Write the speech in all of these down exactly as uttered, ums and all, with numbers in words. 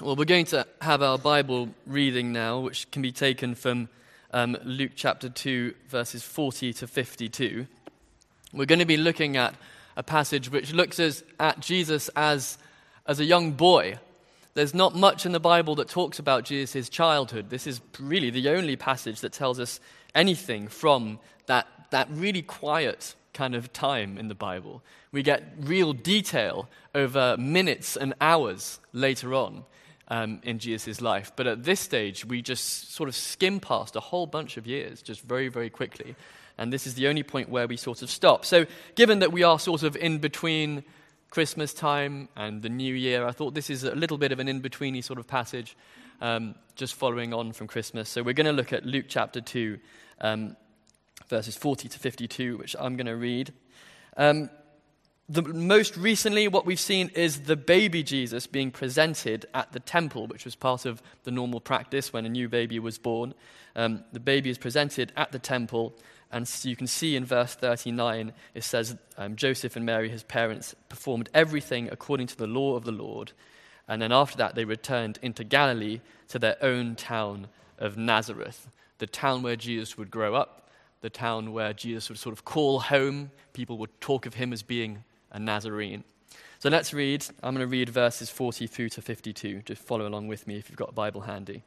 Well, we're going to have our Bible reading now, which can be taken from um, Luke chapter two, verses forty to fifty-two. We're going to be looking at a passage which looks as, at Jesus as, as a young boy. There's not much in the Bible that talks about Jesus' childhood. This is really the only passage that tells us anything from that, that really quiet kind of time in the Bible. We get real detail over minutes and hours later on um, in Jesus' life. But at this stage, we just sort of skim past a whole bunch of years, just very, very quickly. And this is the only point where we sort of stop. So given that we are sort of in between Christmas time and the New Year, I thought this is a little bit of an in-betweeny sort of passage, um, just following on from Christmas. So we're going to look at Luke chapter two, um, verses forty to fifty-two, which I'm going to read. Um, the, most recently, what we've seen is the baby Jesus being presented at the temple, which was part of the normal practice when a new baby was born. Um, the baby is presented at the temple, and so you can see in verse thirty-nine, it says, um, Joseph and Mary, his parents, performed everything according to the law of the Lord. And then after that, they returned into Galilee to their own town of Nazareth, the town where Jesus would grow up, the town where Jesus would sort of call home. People would talk of him as being a Nazarene. So let's read. I'm going to read verses forty through to fifty-two. Just follow along with me if you've got a Bible handy.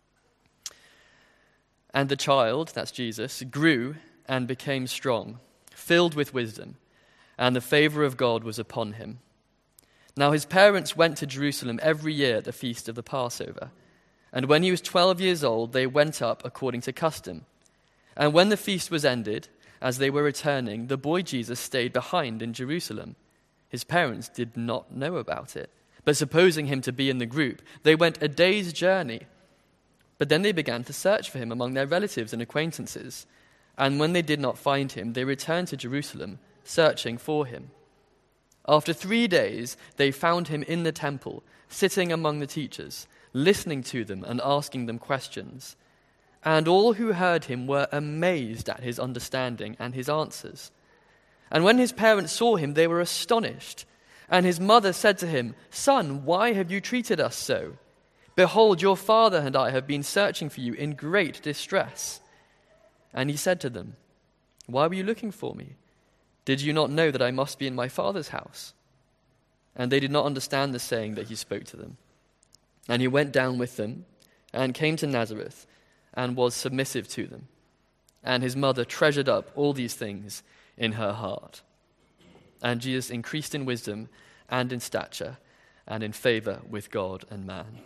And the child, that's Jesus, grew and became strong, filled with wisdom, and the favor of God was upon him. Now his parents went to Jerusalem every year at the feast of the Passover. And when he was twelve years old, they went up according to custom. And when the feast was ended, as they were returning, the boy Jesus stayed behind in Jerusalem. His parents did not know about it, but supposing him to be in the group, they went a day's journey. But then they began to search for him among their relatives and acquaintances. And when they did not find him, they returned to Jerusalem, searching for him. After three days, they found him in the temple, sitting among the teachers, listening to them and asking them questions. And all who heard him were amazed at his understanding and his answers. And when his parents saw him, they were astonished. And his mother said to him, "Son, why have you treated us so? Behold, your father and I have been searching for you in great distress." And he said to them, "Why were you looking for me? Did you not know that I must be in my father's house?" And they did not understand the saying that he spoke to them. And he went down with them and came to Nazareth and was submissive to them. And his mother treasured up all these things in her heart. And Jesus increased in wisdom and in stature and in favor with God and man.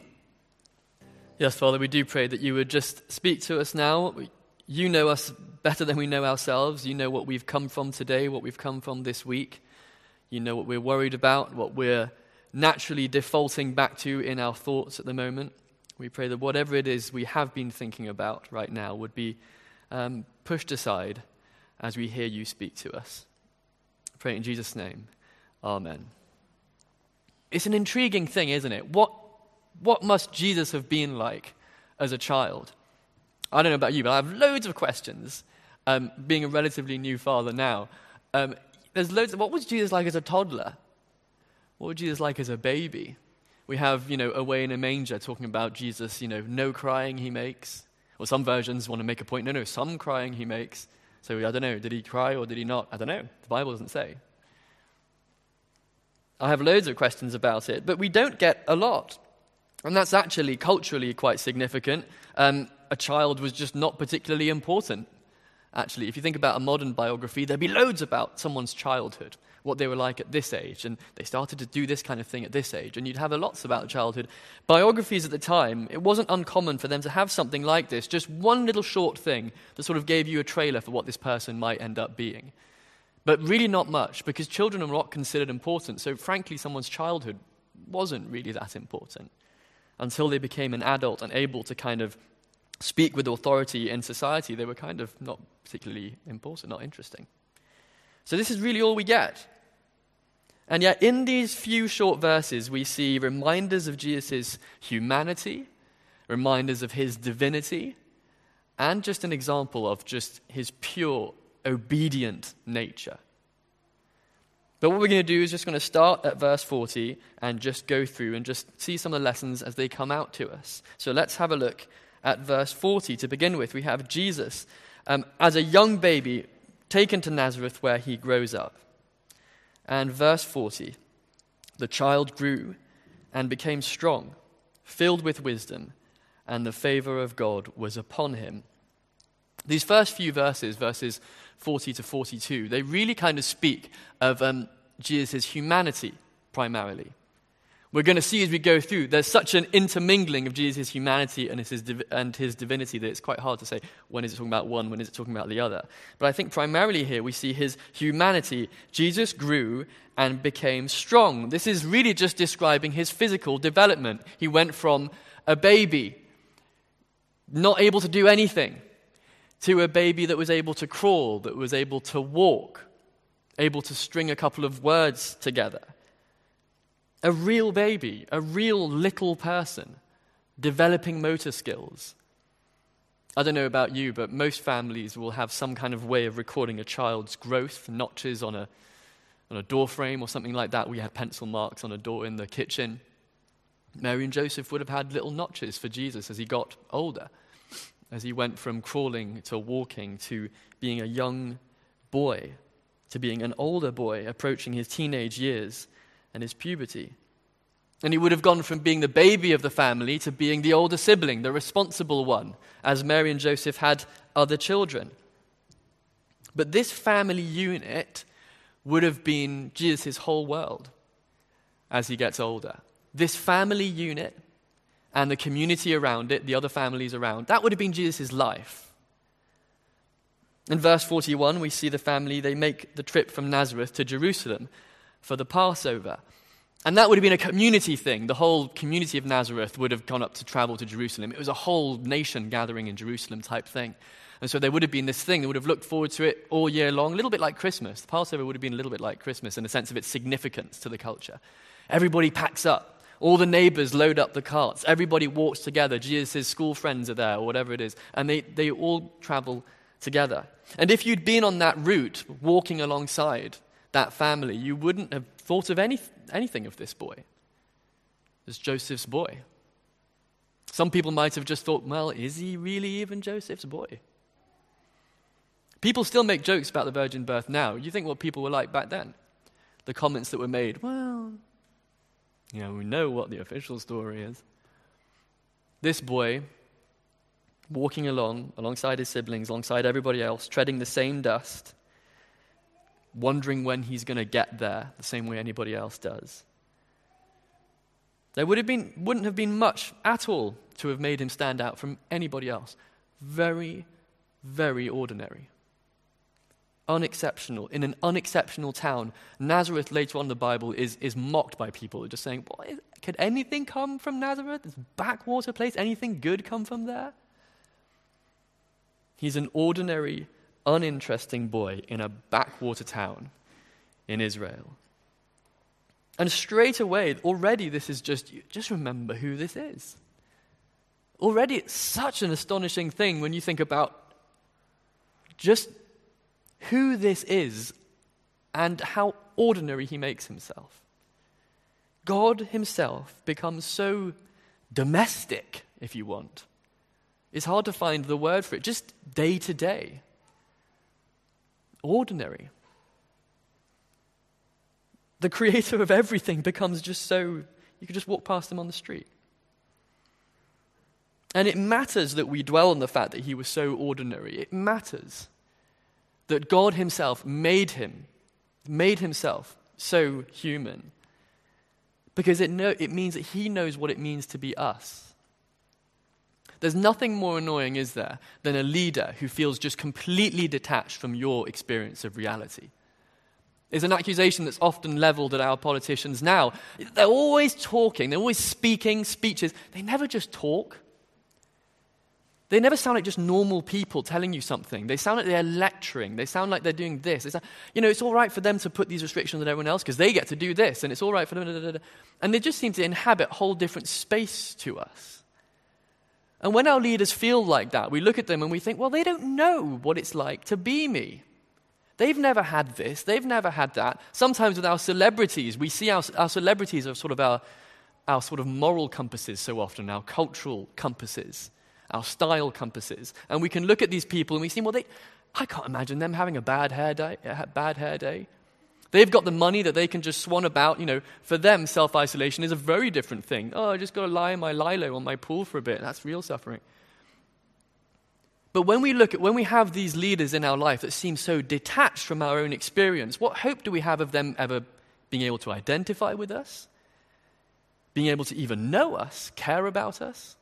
Yes, Father, we do pray that you would just speak to us now. You know us better than we know ourselves. You know what we've come from today, what we've come from this week. You know what we're worried about, what we're naturally defaulting back to in our thoughts at the moment. We pray that whatever it is we have been thinking about right now would be um, pushed aside as we hear you speak to us. I pray in Jesus' name. Amen. It's an intriguing thing, isn't it? What, what must Jesus have been like as a child? I don't know about you, but I have loads of questions. Um, being a relatively new father now, um, there's loads of, what was Jesus like as a toddler? What was Jesus like as a baby? We have, you know, Away in a Manger talking about Jesus, you know, no crying he makes. Or some versions want to make a point, no, no, some crying he makes. So I don't know, did he cry or did he not? I don't know. The Bible doesn't say. I have loads of questions about it, but we don't get a lot. And that's actually culturally quite significant. Um, a child was just not particularly important, actually. If you think about a modern biography, there'd be loads about someone's childhood, what they were like at this age, and they started to do this kind of thing at this age, and you'd have a lots about childhood. Biographies at the time, it wasn't uncommon for them to have something like this, just one little short thing that sort of gave you a trailer for what this person might end up being. But really not much, because children are not considered important, so frankly, someone's childhood wasn't really that important until they became an adult and able to kind of speak with authority in society. They were kind of not particularly important, not interesting. So this is really all we get. And yet in these few short verses, we see reminders of Jesus' humanity, reminders of his divinity, and just an example of just his pure, obedient nature. But what we're going to do is just going to start at verse forty and just go through and just see some of the lessons as they come out to us. So let's have a look at verse forty. To begin with, we have Jesus um, as a young baby taken to Nazareth where he grows up. And verse forty, the child grew and became strong, filled with wisdom, and the favor of God was upon him. These first few verses, verses forty to forty-two, they really kind of speak of um, Jesus' humanity primarily. We're going to see as we go through, there's such an intermingling of Jesus' humanity and his, div- and his divinity that it's quite hard to say when is it talking about one, when is it talking about the other. But I think primarily here we see his humanity. Jesus grew and became strong. This is really just describing his physical development. He went from a baby, not able to do anything, to a baby that was able to crawl, that was able to walk, able to string a couple of words together. A real baby, a real little person, developing motor skills. I don't know about you, but most families will have some kind of way of recording a child's growth, notches on a, on a door frame or something like that. We had pencil marks on a door in the kitchen. Mary and Joseph would have had little notches for Jesus as he got older, as he went from crawling to walking to being a young boy, to being an older boy approaching his teenage years and his puberty. And he would have gone from being the baby of the family to being the older sibling, the responsible one, as Mary and Joseph had other children. But this family unit would have been Jesus' whole world as he gets older. This family unit and the community around it, the other families around, that would have been Jesus' life. In verse forty-one, we see the family, they make the trip from Nazareth to Jerusalem for the Passover. And that would have been a community thing. The whole community of Nazareth would have gone up to travel to Jerusalem. It was a whole nation gathering in Jerusalem type thing. And so there would have been this thing. They would have looked forward to it all year long, a little bit like Christmas. The Passover would have been a little bit like Christmas in the sense of its significance to the culture. Everybody packs up. All the neighbors load up the carts. Everybody walks together. Jesus' school friends are there, or whatever it is. And they, they all travel together. And if you'd been on that route, walking alongside that family, you wouldn't have thought of any, anything of this boy as Joseph's boy. Some people might have just thought, well, is he really even Joseph's boy? People still make jokes about the virgin birth now. You think what people were like back then? The comments that were made, well, you know, we know what the official story is. This boy, walking along, alongside his siblings, alongside everybody else, treading the same dust, wondering when he's going to get there, the same way anybody else does. There would have been, wouldn't have been much at all to have made him stand out from anybody else. Very, very ordinary. Unexceptional. In an unexceptional town, Nazareth later on in the Bible is, is mocked by people, just saying, what is, could anything come from Nazareth? This backwater place, anything good come from there? He's an ordinary, uninteresting boy in a backwater town in Israel. And straight away, already this is just, just remember who this is. Already it's such an astonishing thing when you think about just who this is and how ordinary he makes himself. God himself becomes so domestic, if you want. It's hard to find the word for it, just day to day. Ordinary. The creator of everything becomes just so, you could just walk past him on the street. And it matters that we dwell on the fact that he was so ordinary. It matters that God himself made him, made himself so human. Because it, know, it means that he knows what it means to be us. There's nothing more annoying, is there, than a leader who feels just completely detached from your experience of reality. It's an accusation that's often leveled at our politicians now. They're always talking, they're always speaking speeches. They never just talk. They never sound like just normal people telling you something. They sound like they're lecturing. They sound like they're doing this. They sound, you know, it's all right for them to put these restrictions on everyone else because they get to do this, and it's all right for them. Da, da, da. And they just seem to inhabit a whole different space to us. And when our leaders feel like that, we look at them and we think, well, they don't know what it's like to be me. They've never had this. They've never had that. Sometimes with our celebrities, we see our, our celebrities are sort of our, our sort of moral compasses so often, our cultural compasses, our style compasses. And we can look at these people and we see, well, they, I can't imagine them having a bad hair day. A bad hair day. They've got the money that they can just swan about. You know, for them, self-isolation is a very different thing. Oh, I just got to lie in my lilo on my pool for a bit. That's real suffering. But when we look at, when we have these leaders in our life that seem so detached from our own experience, what hope do we have of them ever being able to identify with us? Being able to even know us, care about us?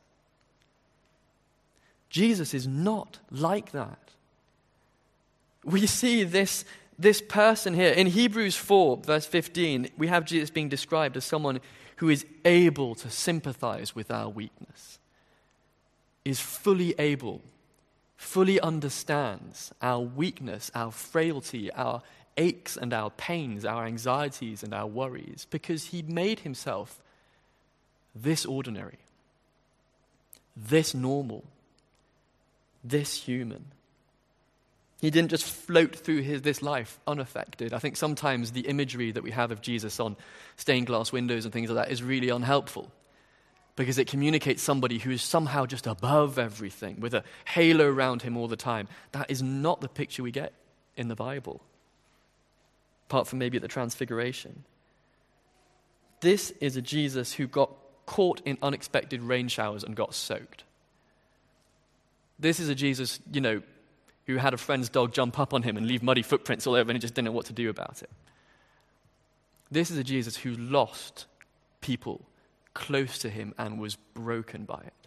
Jesus is not like that. We see this, this person here. In Hebrews four, verse fifteen, we have Jesus being described as someone who is able to sympathize with our weakness, is fully able, fully understands our weakness, our frailty, our aches and our pains, our anxieties and our worries, because he made himself this ordinary, this normal, this human. He didn't just float through his, this life unaffected. I think sometimes the imagery that we have of Jesus on stained glass windows and things like that is really unhelpful, because it communicates somebody who is somehow just above everything, with a halo around him all the time. That is not the picture we get in the Bible, apart from maybe at the Transfiguration. This is a Jesus who got caught in unexpected rain showers and got soaked. This is a Jesus, you know, who had a friend's dog jump up on him and leave muddy footprints all over, and he just didn't know what to do about it. This is a Jesus who lost people close to him and was broken by it.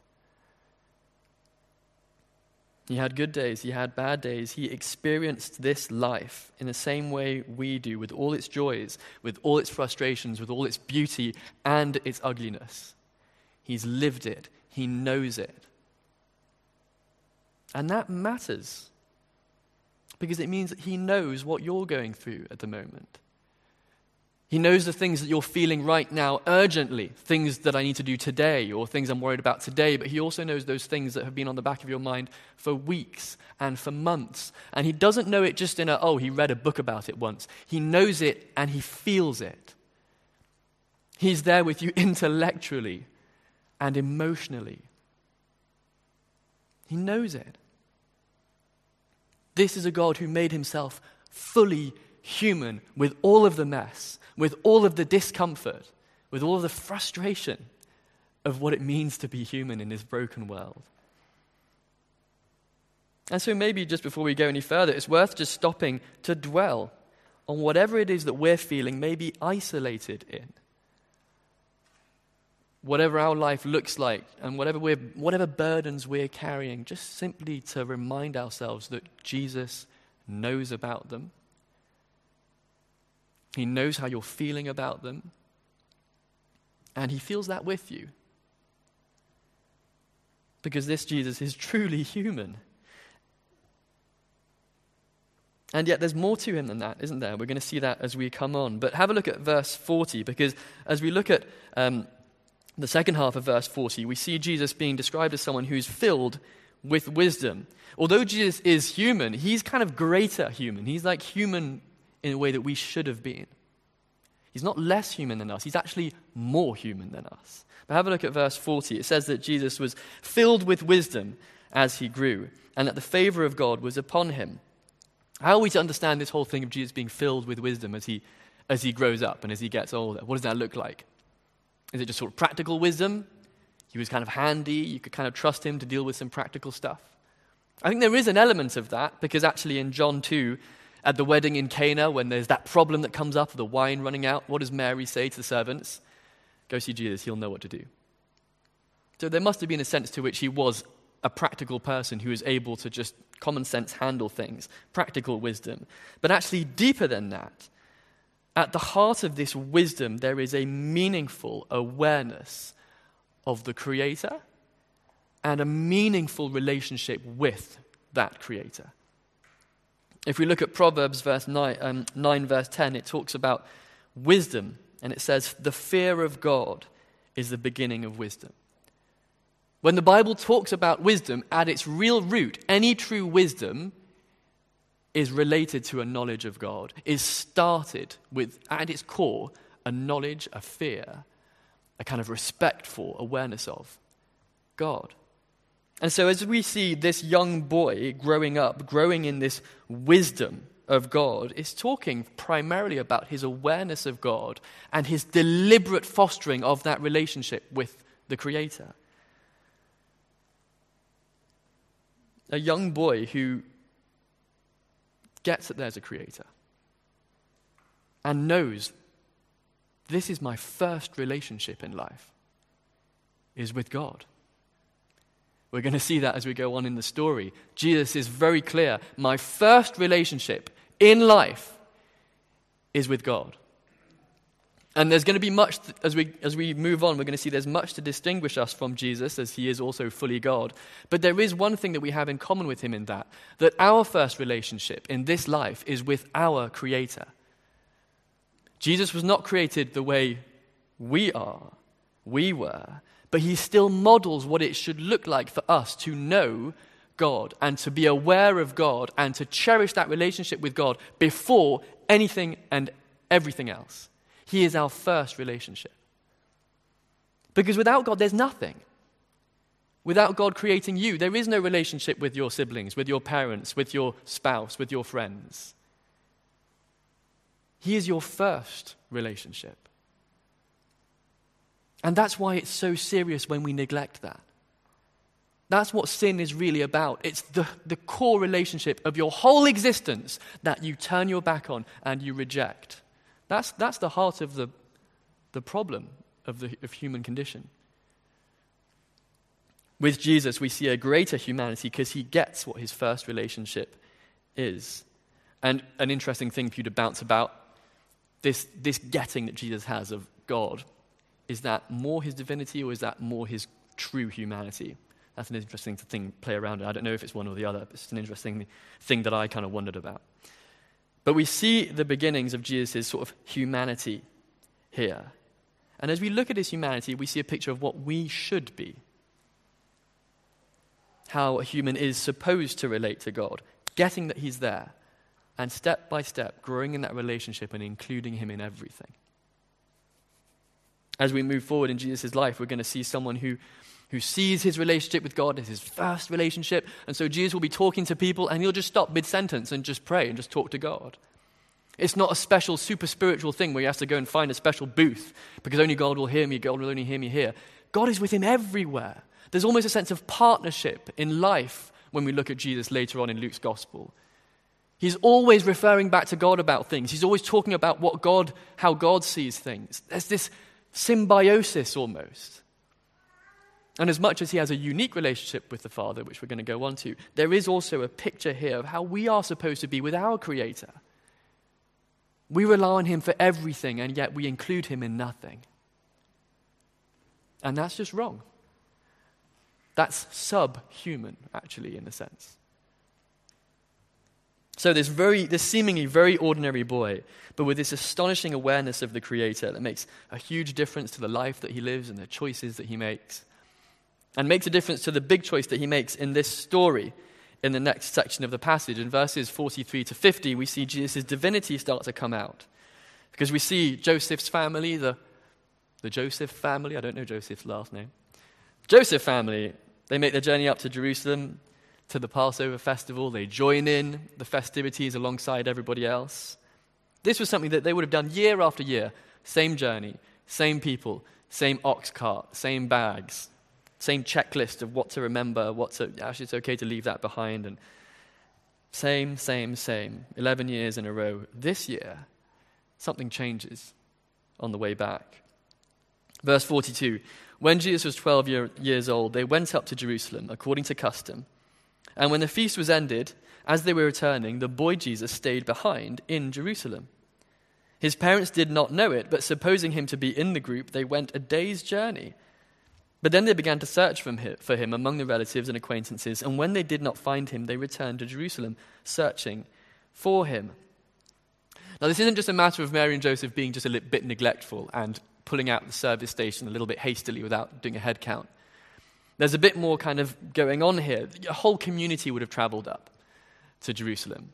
He had good days, he had bad days. He experienced this life in the same way we do, with all its joys, with all its frustrations, with all its beauty and its ugliness. He's lived it. He knows it. And that matters, because it means that he knows what you're going through at the moment. He knows the things that you're feeling right now urgently, things that I need to do today or things I'm worried about today, but he also knows those things that have been on the back of your mind for weeks and for months. And he doesn't know it just in a, oh, he read a book about it once. He knows it and he feels it. He's there with you intellectually and emotionally. He knows it. This is a God who made himself fully human, with all of the mess, with all of the discomfort, with all of the frustration of what it means to be human in this broken world. And so maybe just before we go any further, it's worth just stopping to dwell on whatever it is that we're feeling, maybe isolated in. Whatever our life looks like, and whatever we're, whatever burdens we're carrying, just simply to remind ourselves that Jesus knows about them. He knows how you're feeling about them, and he feels that with you. Because this Jesus is truly human. And yet there's more to him than that, isn't there? We're going to see that as we come on. But have a look at verse forty, because as we look at um, the second half of verse forty, we see Jesus being described as someone who's filled with wisdom. Although Jesus is human, he's kind of greater human. He's like human in a way that we should have been. He's not less human than us. He's actually more human than us. But have a look at verse forty. It says that Jesus was filled with wisdom as he grew, and that the favor of God was upon him. How are we to understand this whole thing of Jesus being filled with wisdom as he, as he grows up and as he gets older? What does that look like? Is it just sort of practical wisdom? He was kind of handy. You could kind of trust him to deal with some practical stuff. I think there is an element of that, because actually in John two, at the wedding in Cana, when there's that problem that comes up, the wine running out, what does Mary say to the servants? Go see Jesus, he'll know what to do. So there must have been a sense to which he was a practical person who was able to just common sense handle things, practical wisdom. But actually deeper than that, at the heart of this wisdom, there is a meaningful awareness of the Creator and a meaningful relationship with that Creator. If we look at Proverbs verse nine, um, nine, verse ten, it talks about wisdom, and it says, the fear of God is the beginning of wisdom. When the Bible talks about wisdom, at its real root, any true wisdom is related to a knowledge of God, is started with, at its core, a knowledge, a fear, a kind of respect for, awareness of God. And so as we see this young boy growing up, growing in this wisdom of God, it's talking primarily about his awareness of God and his deliberate fostering of that relationship with the Creator. A young boy who gets that there's a Creator and knows this is my first relationship in life, is with God. We're going to see that as we go on in the story. Jesus is very clear. My first relationship in life is with God. And there's going to be much, as we as we move on, we're going to see there's much to distinguish us from Jesus, as he is also fully God. But there is one thing that we have in common with him in that, that our first relationship in this life is with our Creator. Jesus was not created the way we are, we were, but he still models what it should look like for us to know God and to be aware of God and to cherish that relationship with God before anything and everything else. He is our first relationship. Because without God, there's nothing. Without God creating you, there is no relationship with your siblings, with your parents, with your spouse, with your friends. He is your first relationship. And that's why it's so serious when we neglect that. That's what sin is really about. It's the, the core relationship of your whole existence that you turn your back on and you reject. That's, that's the heart of the, the problem of the of human condition. With Jesus, we see a greater humanity because he gets what his first relationship is. And an interesting thing for you to bounce about, this, this getting that Jesus has of God, is that more his divinity or is that more his true humanity? That's an interesting thing to play around in. I don't know if it's one or the other, but it's an interesting thing that I kind of wondered about. But we see the beginnings of Jesus' sort of humanity here. And as we look at his humanity, we see a picture of what we should be. How a human is supposed to relate to God, getting that he's there, and step by step growing in that relationship and including him in everything. As we move forward in Jesus' life, we're going to see someone who, who sees his relationship with God as his first relationship. And so Jesus will be talking to people and he'll just stop mid-sentence and just pray and just talk to God. It's not a special, super spiritual thing where he has to go and find a special booth because only God will hear me, God will only hear me here. God is with him everywhere. There's almost a sense of partnership in life when we look at Jesus later on in Luke's gospel. He's always referring back to God about things. He's always talking about what God, how God sees things. There's this symbiosis almost. And as much as he has a unique relationship with the Father, which we're going to go on to, there is also a picture here of how we are supposed to be with our Creator. We rely on him for everything, and yet we include him in nothing. And that's just wrong. That's subhuman, actually, in a sense. So this very, this seemingly very ordinary boy, but with this astonishing awareness of the Creator that makes a huge difference to the life that he lives and the choices that he makes, and makes a difference to the big choice that he makes in this story in the next section of the passage. In verses forty-three to fifty, we see Jesus' divinity start to come out. Because we see Joseph's family, the, the Joseph family, I don't know Joseph's last name, Joseph family, they make their journey up to Jerusalem, to the Passover festival. They join in the festivities alongside everybody else. This was something that they would have done year after year. Same journey, same people, same ox cart, same bags, same checklist of what to remember, what to, actually it's okay to leave that behind. And same, same, same. eleven years in a row. This year, something changes on the way back. Verse forty-two, when Jesus was twelve year, years old, they went up to Jerusalem according to custom. And when the feast was ended, as they were returning, the boy Jesus stayed behind in Jerusalem. His parents did not know it, but supposing him to be in the group, they went a day's journey. But then they began to search for him among the relatives and acquaintances, and when they did not find him, they returned to Jerusalem, searching for him. Now, this isn't just a matter of Mary and Joseph being just a little bit neglectful and pulling out the service station a little bit hastily without doing a head count. There's a bit more kind of going on here. A whole community would have traveled up to Jerusalem.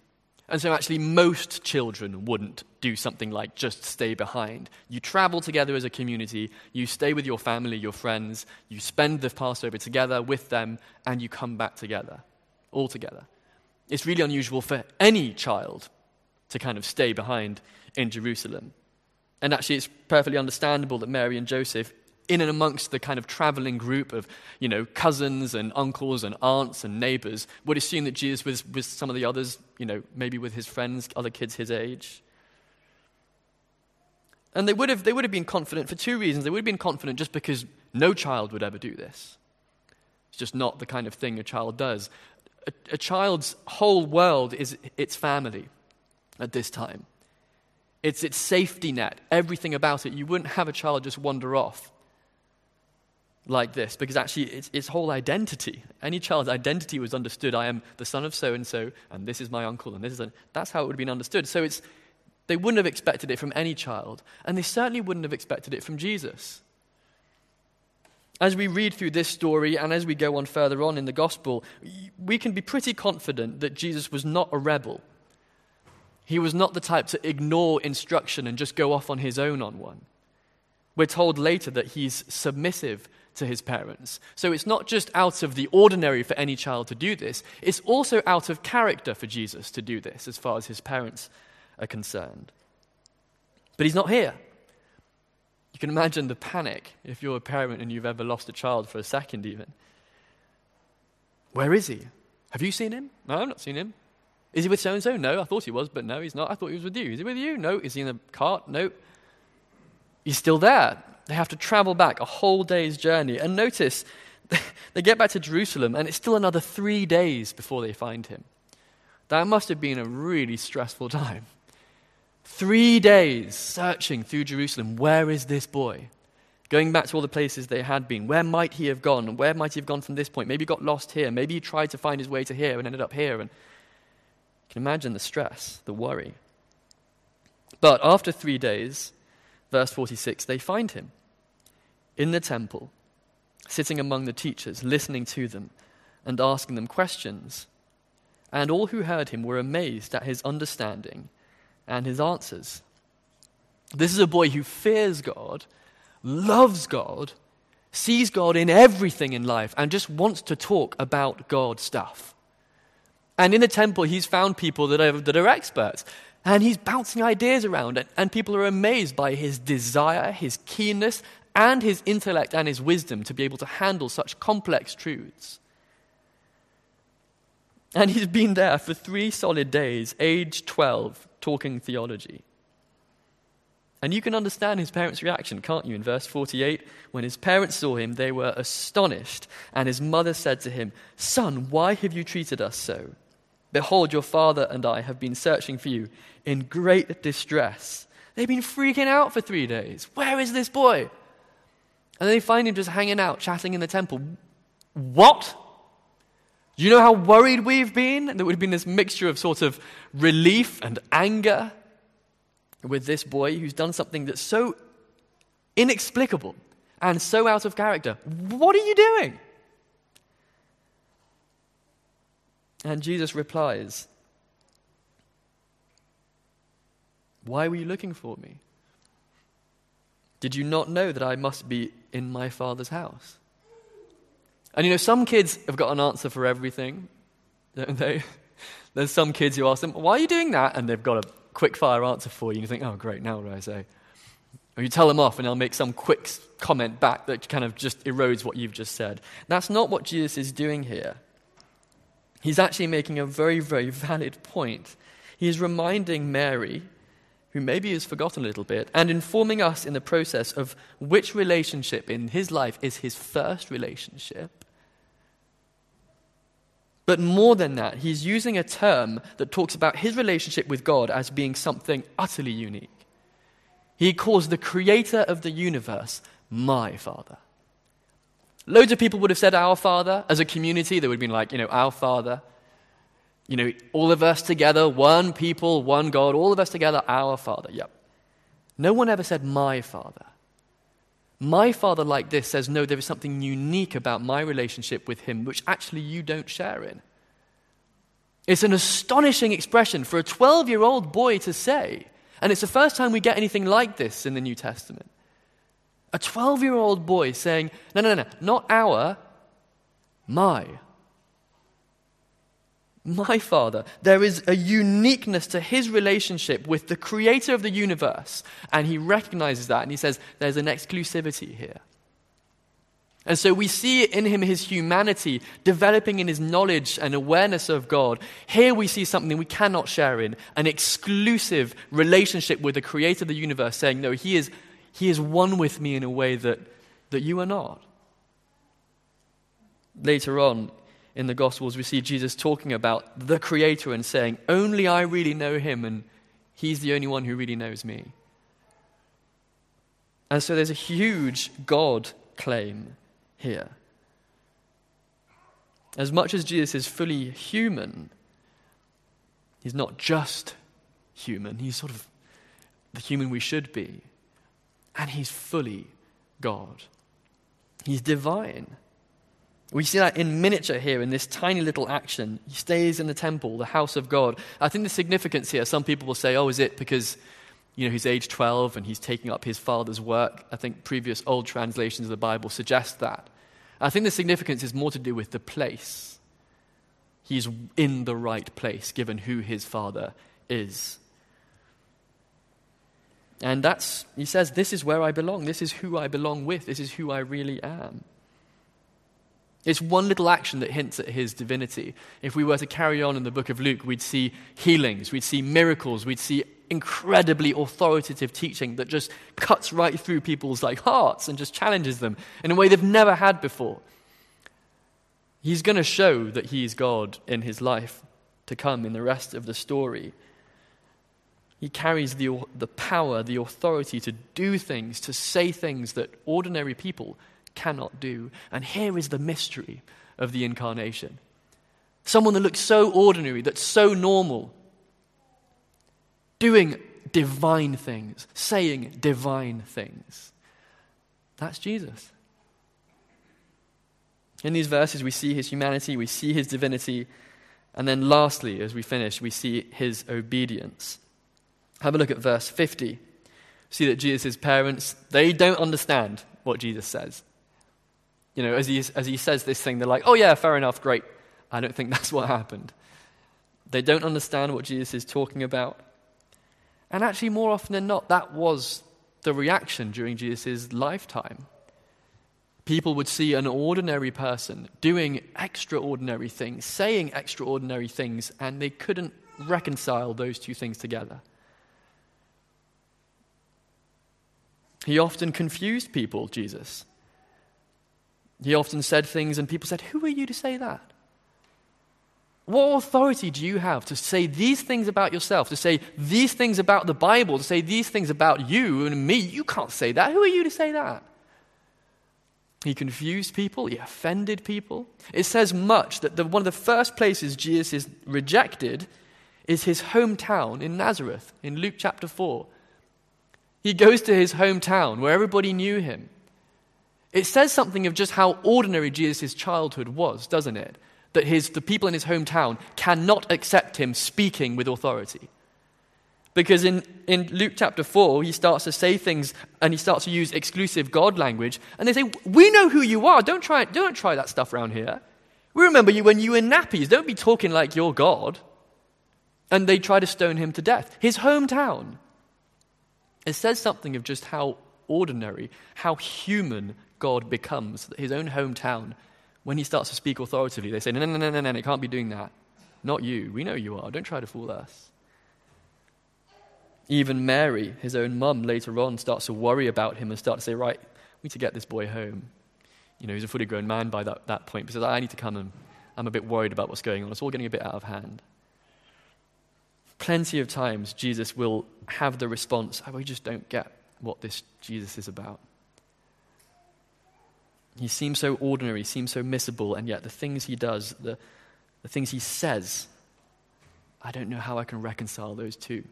And so actually most children wouldn't do something like just stay behind. You travel together as a community, you stay with your family, your friends, you spend the Passover together with them, and you come back together, all together. It's really unusual for any child to kind of stay behind in Jerusalem. And actually it's perfectly understandable that Mary and Joseph, in and amongst the kind of traveling group of, you know, cousins and uncles and aunts and neighbors, would assume that Jesus was with some of the others, you know, maybe with his friends, other kids his age. And they would have they would have been confident for two reasons. They would have been confident just because no child would ever do this. It's just not the kind of thing a child does. A, a child's whole world is its family at this time. It's its safety net, everything about it. You wouldn't have a child just wander off like this, because actually it's its whole identity. Any child's identity was understood. I am the son of so-and-so, and this is my uncle, and this is a, that's how it would have been understood. So it's they wouldn't have expected it from any child, and they certainly wouldn't have expected it from Jesus. As we read through this story, and as we go on further on in the gospel, we can be pretty confident that Jesus was not a rebel. He was not the type to ignore instruction and just go off on his own on one. We're told later that he's submissive to his parents. So it's not just out of the ordinary for any child to do this, it's also out of character for Jesus to do this as far as his parents are concerned. But he's not here. You can imagine the panic if you're a parent and you've ever lost a child for a second even. Where is he? Have you seen him? No, I've not seen him. Is he with so-and-so? No, I thought he was, but no, he's not. I thought he was with you. Is he with you? No. Is he in the cart? No. He's still there. They have to travel back a whole day's journey. And notice, they get back to Jerusalem, and it's still another three days before they find him. That must have been a really stressful time. Three days searching through Jerusalem. Where is this boy? Going back to all the places they had been. Where might he have gone? Where might he have gone from this point? Maybe he got lost here. Maybe he tried to find his way to here and ended up here. And you can imagine the stress, the worry. But after three days, verse forty-six, they find him in the temple, sitting among the teachers, listening to them and asking them questions. And all who heard him were amazed at his understanding and his answers. This is a boy who fears God, loves God, sees God in everything in life, and just wants to talk about God stuff. And in the temple, he's found people that are, that are experts. And he's bouncing ideas around, and, and people are amazed by his desire, his keenness, and his intellect and his wisdom to be able to handle such complex truths. And he's been there for three solid days, age twelve, talking theology. And you can understand his parents' reaction, can't you? In verse forty-eight, when his parents saw him, they were astonished. And his mother said to him, "Son, why have you treated us so? Behold, your father and I have been searching for you in great distress." They've been freaking out for three days. Where is this boy? And then they find him just hanging out, chatting in the temple. What? Do you know how worried we've been? There would have been this mixture of sort of relief and anger with this boy who's done something that's so inexplicable and so out of character. What are you doing? And Jesus replies, "Why were you looking for me? Did you not know that I must be in my Father's house?" And you know, some kids have got an answer for everything, don't they? There's some kids who ask them, "Why are you doing that?" And they've got a quick fire answer for you. And you think, "Oh, great, now what do I say?" Or you tell them off and they'll make some quick comment back that kind of just erodes what you've just said. That's not what Jesus is doing here. He's actually making a very, very valid point. He is reminding Mary, who maybe has forgotten a little bit, and informing us in the process of which relationship in his life is his first relationship. But more than that, he's using a term that talks about his relationship with God as being something utterly unique. He calls the creator of the universe my Father. Loads of people would have said our Father. As a community, they would have been like, you know, our Father. You know, all of us together, one people, one God, all of us together, our Father. Yep. No one ever said my Father. My Father like this says, no, there is something unique about my relationship with him which actually you don't share in. It's an astonishing expression for a twelve-year-old boy to say. And it's the first time we get anything like this in the New Testament. A twelve-year-old boy saying, no, no, no, no, not our, my. My Father. There is a uniqueness to his relationship with the creator of the universe. And he recognizes that and he says, there's an exclusivity here. And so we see in him his humanity developing in his knowledge and awareness of God. Here we see something we cannot share in, an exclusive relationship with the creator of the universe, saying, no, he is, he is one with me in a way that, that you are not. Later on in the Gospels, we see Jesus talking about the creator and saying, only I really know him, and he's the only one who really knows me. And so there's a huge God claim here. As much as Jesus is fully human, he's not just human, he's sort of the human we should be. And he's fully God. He's divine. We see that in miniature here in this tiny little action. He stays in the temple, the house of God. I think the significance here, some people will say, oh, is it because you know, he's age twelve and he's taking up his father's work? I think previous old translations of the Bible suggest that. I think the significance is more to do with the place. He's in the right place, given who his father is. And that's, he says, this is where I belong. This is who I belong with. This is who I really am. It's one little action that hints at his divinity. If we were to carry on in the book of Luke, we'd see healings, we'd see miracles, we'd see incredibly authoritative teaching that just cuts right through people's like hearts and just challenges them in a way they've never had before. He's going to show that he's God in his life to come in the rest of the story. He carries the, the power, the authority to do things, to say things that ordinary people cannot do. And here is the mystery of the incarnation. Someone that looks so ordinary, that's so normal, doing divine things, saying divine things. That's Jesus. In these verses, we see his humanity, we see his divinity, and then lastly, as we finish, we see his obedience. Have a look at verse fifty. See that Jesus' parents, they don't understand what Jesus says. You know, as he, as he says this thing, they're like, oh yeah, fair enough, great. I don't think that's what happened. They don't understand what Jesus is talking about. And actually, more often than not, that was the reaction during Jesus' lifetime. People would see an ordinary person doing extraordinary things, saying extraordinary things, and they couldn't reconcile those two things together. He often confused people, Jesus. He often said things and people said, who are you to say that? What authority do you have to say these things about yourself, to say these things about the Bible, to say these things about you and me? You can't say that. Who are you to say that? He confused people. He offended people. It says much that the, one of the first places Jesus is rejected is his hometown in Nazareth, in Luke chapter four. He goes to his hometown where everybody knew him. It says something of just how ordinary Jesus' childhood was, doesn't it? That his, the people in his hometown cannot accept him speaking with authority. Because in, in Luke chapter four, he starts to say things and he starts to use exclusive God language. And they say, we know who you are. Don't try, don't try that stuff around here. We remember you when you were in nappies. Don't be talking like you're God. And they try to stone him to death. His hometown. It says something of just how ordinary, how human God becomes. His own hometown, when he starts to speak authoritatively, they say, no, no, no, no, no, it can't be doing that. Not you. We know you are. Don't try to fool us. Even Mary, his own mum, later on starts to worry about him and start to say, right, we need to get this boy home. You know, he's a fully grown man by that, that point. He says, I need to come and I'm a bit worried about what's going on. It's all getting a bit out of hand. Plenty of times Jesus will have the response, oh, we just don't get what this Jesus is about. He seems so ordinary, seems so missable, and yet the things he does, the, the things he says, I don't know how I can reconcile those two.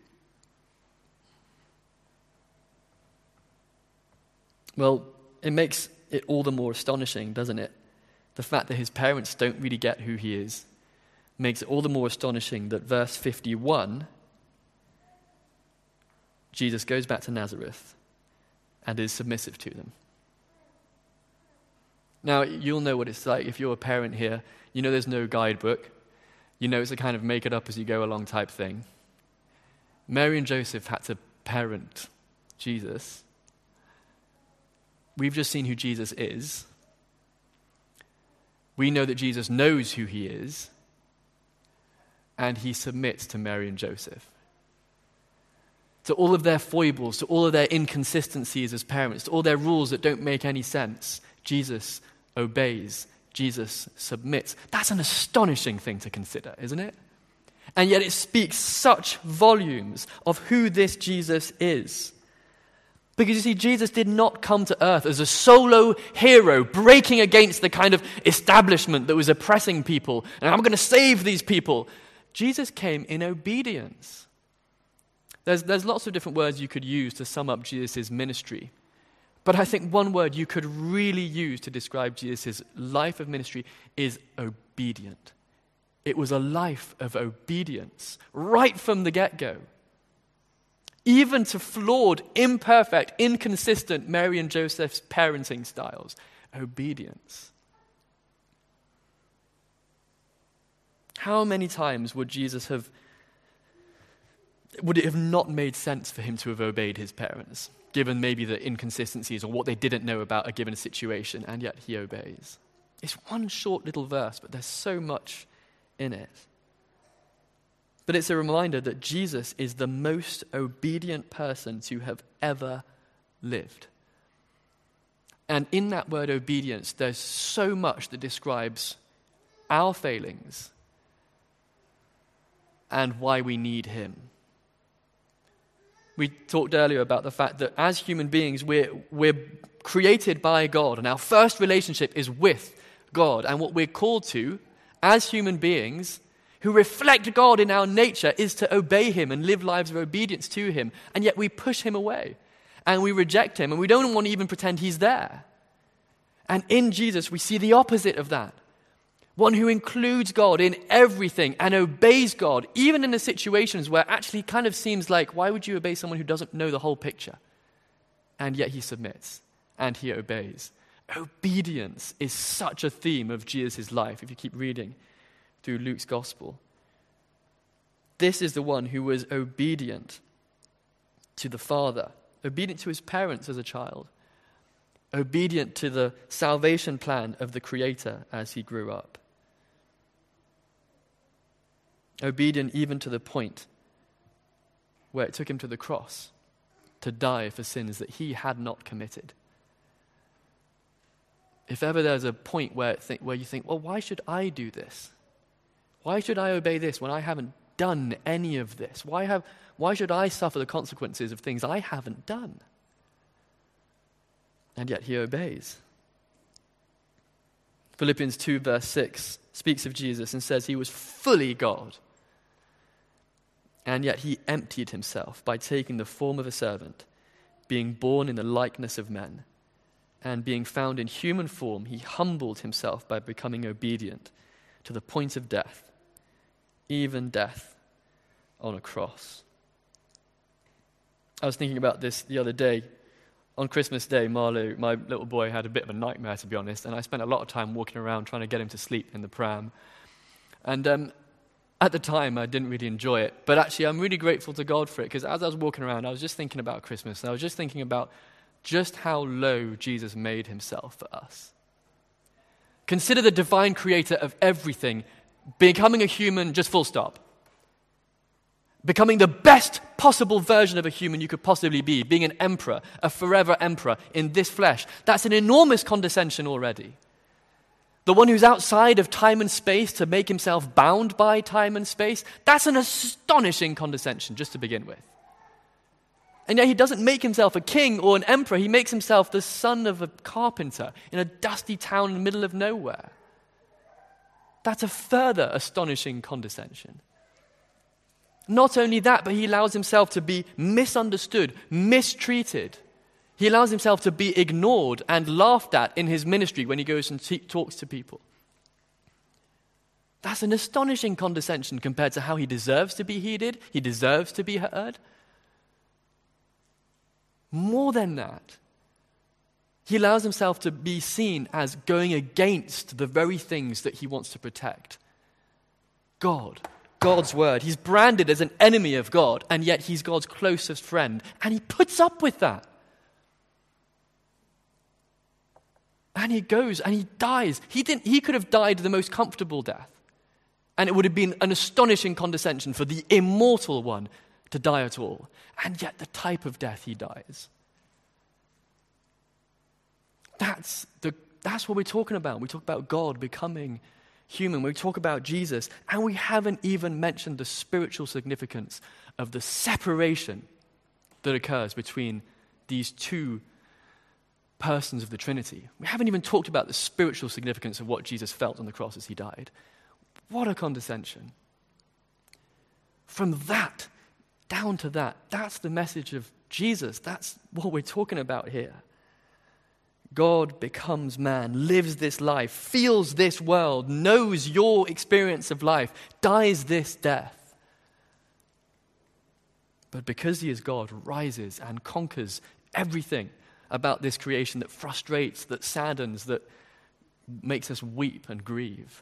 Well, it makes it all the more astonishing, doesn't it? The fact that his parents don't really get who he is. makes it all the more astonishing that verse fifty-one, Jesus goes back to Nazareth and is submissive to them. Now, you'll know what it's like if you're a parent here. You know there's no guidebook. You know it's a kind of make it up as you go along type thing. Mary and Joseph had to parent Jesus. We've just seen who Jesus is. We know that Jesus knows who he is, and he submits to Mary and Joseph. To all of their foibles, to all of their inconsistencies as parents, to all their rules that don't make any sense, Jesus obeys. Jesus submits. That's an astonishing thing to consider, isn't it? And yet it speaks such volumes of who this Jesus is. Because you see, Jesus did not come to earth as a solo hero breaking against the kind of establishment that was oppressing people. And I'm going to save these people. Jesus came in obedience. There's, there's lots of different words you could use to sum up Jesus' ministry. But I think one word you could really use to describe Jesus' life of ministry is obedient. It was a life of obedience right from the get-go. Even to flawed, imperfect, inconsistent Mary and Joseph's parenting styles. Obedience. How many times would Jesus have, would it have not made sense for him to have obeyed his parents, given maybe the inconsistencies or what they didn't know about a given situation, and yet he obeys? It's one short little verse, but there's so much in it. But it's a reminder that Jesus is the most obedient person to have ever lived. And in that word obedience, there's so much that describes our failings and why we need him. We talked earlier about the fact that as human beings, we're, we're created by God, and our first relationship is with God. And what we're called to, as human beings, who reflect God in our nature, is to obey him and live lives of obedience to him. And yet we push him away and we reject him and we don't want to even pretend he's there. And in Jesus we see the opposite of that. One who includes God in everything and obeys God, even in the situations where it actually kind of seems like, why would you obey someone who doesn't know the whole picture? And yet he submits and he obeys. Obedience is such a theme of Jesus' life, if you keep reading through Luke's gospel. This is the one who was obedient to the Father, obedient to his parents as a child, obedient to the salvation plan of the Creator as he grew up. Obedient even to the point where it took him to the cross to die for sins that he had not committed. If ever there's a point where, it think, where you think, well, why should I do this? Why should I obey this when I haven't done any of this? Why have? Why should I suffer the consequences of things I haven't done? And yet he obeys. Philippians two verse six speaks of Jesus and says he was fully God. And yet he emptied himself by taking the form of a servant, being born in the likeness of men, and being found in human form, he humbled himself by becoming obedient to the point of death, even death on a cross. I was thinking about this the other day. On Christmas Day, Marlo, my little boy, had a bit of a nightmare, to be honest, and I spent a lot of time walking around trying to get him to sleep in the pram. And um, at the time, I didn't really enjoy it, but actually I'm really grateful to God for it, because as I was walking around, I was just thinking about Christmas, and I was just thinking about just how low Jesus made himself for us. Consider the divine creator of everything becoming a human, just full stop. Becoming the best possible version of a human you could possibly be, being an emperor, a forever emperor in this flesh. That's an enormous condescension already. The one who's outside of time and space to make himself bound by time and space, that's an astonishing condescension just to begin with. And yet he doesn't make himself a king or an emperor. He makes himself the son of a carpenter in a dusty town in the middle of nowhere. That's a further astonishing condescension. Not only that, but he allows himself to be misunderstood, mistreated. He allows himself to be ignored and laughed at in his ministry when he goes and te- talks to people. That's an astonishing condescension compared to how he deserves to be heeded, he deserves to be heard. More than that, he allows himself to be seen as going against the very things that he wants to protect. God, God's word. He's branded as an enemy of God, and yet he's God's closest friend. And he puts up with that. And he goes and he dies. He didn't. He could have died the most comfortable death. And it would have been an astonishing condescension for the immortal one to die at all. And yet the type of death he dies. That's the that's what we're talking about. We talk about God becoming human. We talk about Jesus. And we haven't even mentioned the spiritual significance of the separation that occurs between these two persons of the Trinity. We haven't even talked about the spiritual significance of what Jesus felt on the cross as he died. What a condescension. From that down to that, that's the message of Jesus. That's what we're talking about here. God becomes man, lives this life, feels this world, knows your experience of life, dies this death. But because he is God, rises and conquers everything about this creation that frustrates, that saddens, that makes us weep and grieve.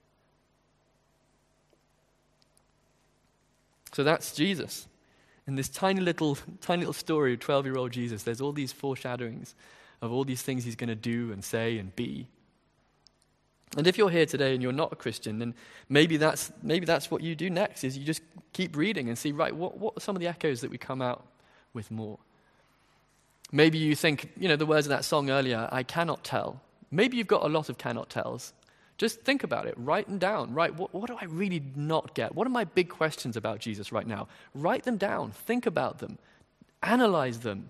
So that's Jesus. In this tiny little, tiny little story of twelve-year-old Jesus, there's all these foreshadowings of all these things he's going to do and say and be. And if you're here today and you're not a Christian, then maybe that's maybe that's what you do next, is you just keep reading and see, right, what, what are some of the echoes that we come out with more? Maybe you think, you know, the words of that song earlier, I cannot tell. Maybe you've got a lot of cannot tells. Just think about it. Write them down. Right, what, what do I really not get? What are my big questions about Jesus right now? Write them down. Think about them. Analyze them.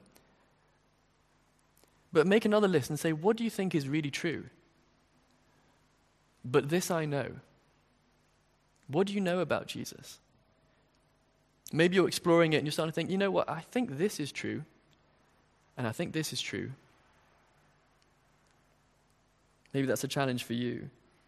But make another list and say, what do you think is really true? But this I know. What do you know about Jesus? Maybe you're exploring it and you're starting to think, you know what, I think this is true. And I think this is true. Maybe that's a challenge for you.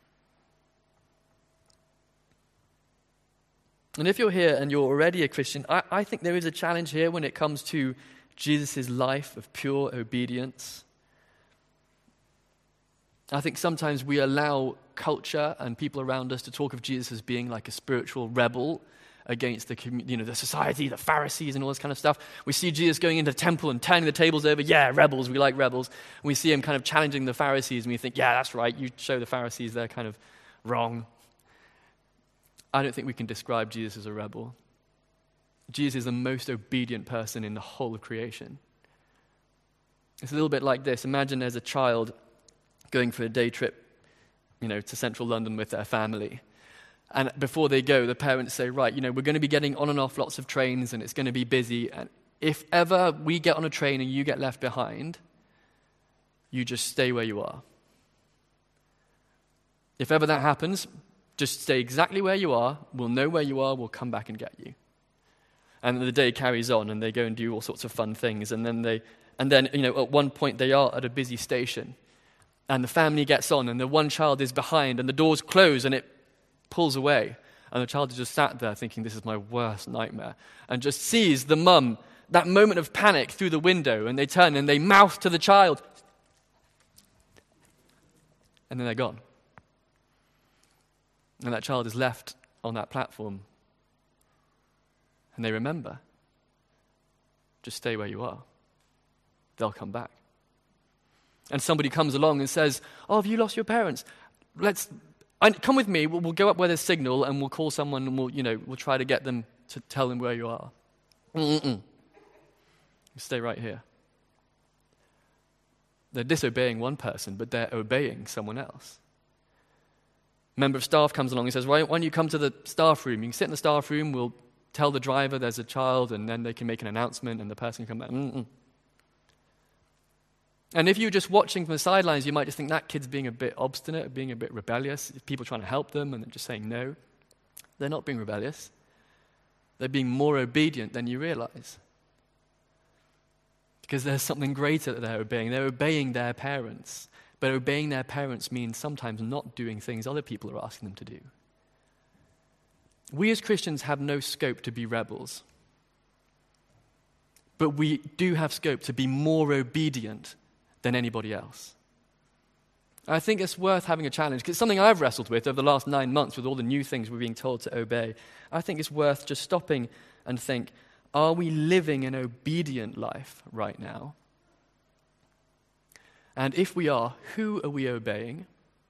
And if you're here and you're already a Christian, I, I think there is a challenge here when it comes to Jesus' life of pure obedience. I think sometimes we allow culture and people around us to talk of Jesus as being like a spiritual rebel against the, you know, the society, the Pharisees and all this kind of stuff. We see Jesus going into the temple and turning the tables over. Yeah, rebels, we like rebels. And we see him kind of challenging the Pharisees and we think, yeah, that's right, you show the Pharisees they're kind of wrong. I don't think we can describe Jesus as a rebel. Jesus is the most obedient person in the whole of creation. It's a little bit like this. Imagine there's a child going for a day trip, you know, to central London with their family. And before they go, the parents say, right, you know, we're going to be getting on and off lots of trains and it's going to be busy. And if ever we get on a train and you get left behind, you just stay where you are. If ever that happens, just stay exactly where you are. We'll know where you are. We'll come back and get you. And the day carries on and they go and do all sorts of fun things. And then they, and then, you know, at one point they are at a busy station and the family gets on and the one child is behind and the doors close and it pulls away. And the child is just sat there thinking, this is my worst nightmare. And just sees the mum, that moment of panic through the window, and they turn and they mouth to the child. And then they're gone. And that child is left on that platform. And they remember, just stay where you are. They'll come back. And somebody comes along and says, oh, have you lost your parents? Let's come with me. We'll, we'll go up where there's signal and we'll call someone and we'll, you know, we'll try to get them to tell them where you are. Mm-mm. Stay right here. They're disobeying one person, but they're obeying someone else. A member of staff comes along and says, why don't you come to the staff room? You can sit in the staff room, we'll tell the driver there's a child, and then they can make an announcement, and the person can come back. Mm-mm. And if you're just watching from the sidelines, you might just think that kid's being a bit obstinate, being a bit rebellious. People trying to help them, and they're just saying no. They're not being rebellious. They're being more obedient than you realize. Because there's something greater that they're obeying. They're obeying their parents. But obeying their parents means sometimes not doing things other people are asking them to do. We as Christians have no scope to be rebels. But we do have scope to be more obedient than anybody else. I think it's worth having a challenge, because it's something I've wrestled with over the last nine months with all the new things we're being told to obey. I think it's worth just stopping and think, are we living an obedient life right now? And if we are, who are we obeying?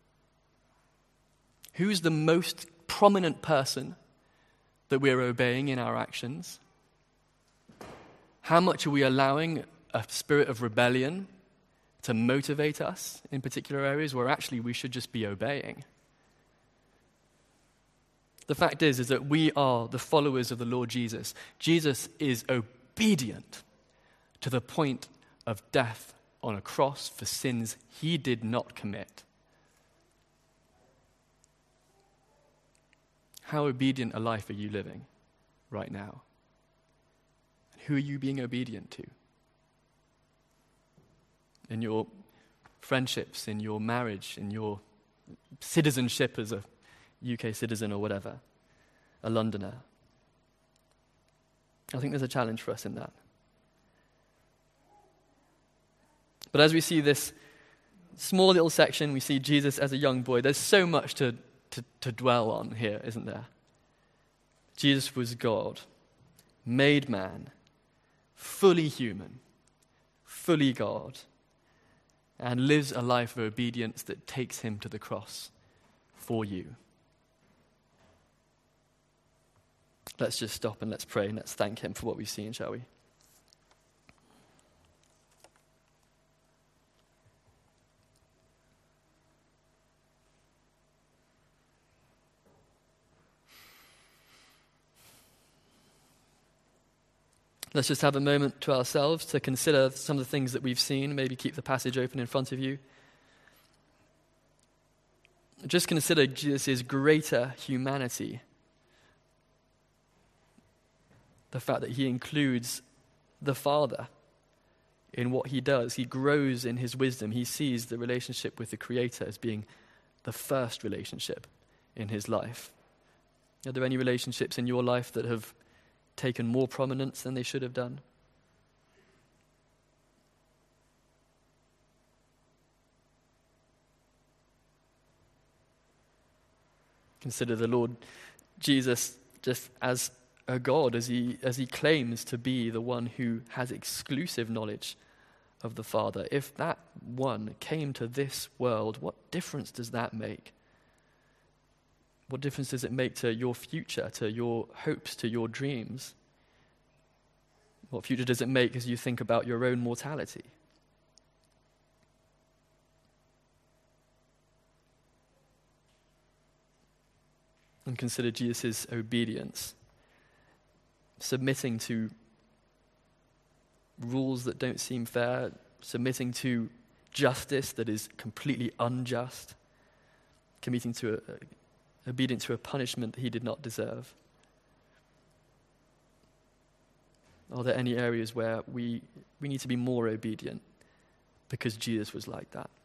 Who's the most prominent person that we're obeying in our actions? How much are we allowing a spirit of rebellion to motivate us in particular areas where actually we should just be obeying? The fact is, is that we are the followers of the Lord Jesus. Jesus is obedient to the point of death on a cross for sins he did not commit. How obedient a life are you living right now? Who are you being obedient to? In your friendships, in your marriage, in your citizenship as a U K citizen or whatever, a Londoner. I think there's a challenge for us in that. But as we see this small little section, we see Jesus as a young boy. There's so much to, to, to dwell on here, isn't there? Jesus was God, made man, fully human, fully God, and lives a life of obedience that takes him to the cross for you. Let's just stop and let's pray and let's thank him for what we've seen, shall we? Let's just have a moment to ourselves to consider some of the things that we've seen. Maybe keep the passage open in front of you. Just consider Jesus' greater humanity. The fact that he includes the Father in what he does. He grows in his wisdom. He sees the relationship with the Creator as being the first relationship in his life. Are there any relationships in your life that have taken more prominence than they should have done? Consider the Lord Jesus just as a God, as he as he claims to be the one who has exclusive knowledge of the Father. If that one came to this world, what difference does that make? What difference does it make to your future, to your hopes, to your dreams? What future does it make as you think about your own mortality? And consider Jesus' obedience, submitting to rules that don't seem fair, submitting to justice that is completely unjust, committing to a, a obedient to a punishment that he did not deserve. Are there any areas where we, we need to be more obedient because Jesus was like that?